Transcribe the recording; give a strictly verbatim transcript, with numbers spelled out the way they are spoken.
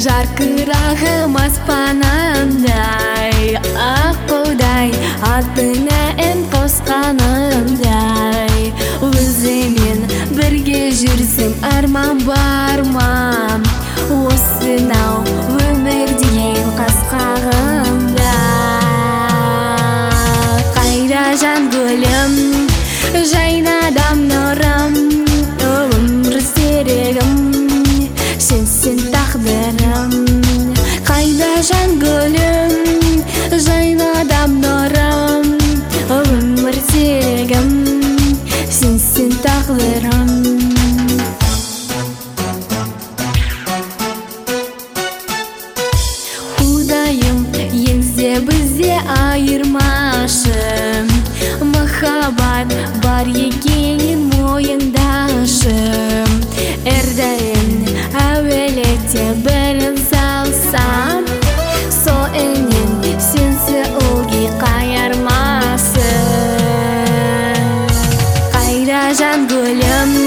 жарқырағым аспанымдай, аққудай атыңа ән қосқанымдай. Өзімен бірге жүрсің, арман бар ма? Осынау өмірден қасқағымда. Қайда жан гүлім, жайнадам нұрым, өмір серігім, сенсің тағдырым. Қайда жан гүлім, жайнадам нұрым, өмір серігім, сенсің тағдырым. Құдайым енсе бізде айырмашы, махаббат бар екенін мойындашы. Әрдайым әуелете бірін салсам, сол енен сенсі ылғи қайырмасы. Қайда жан гүлім,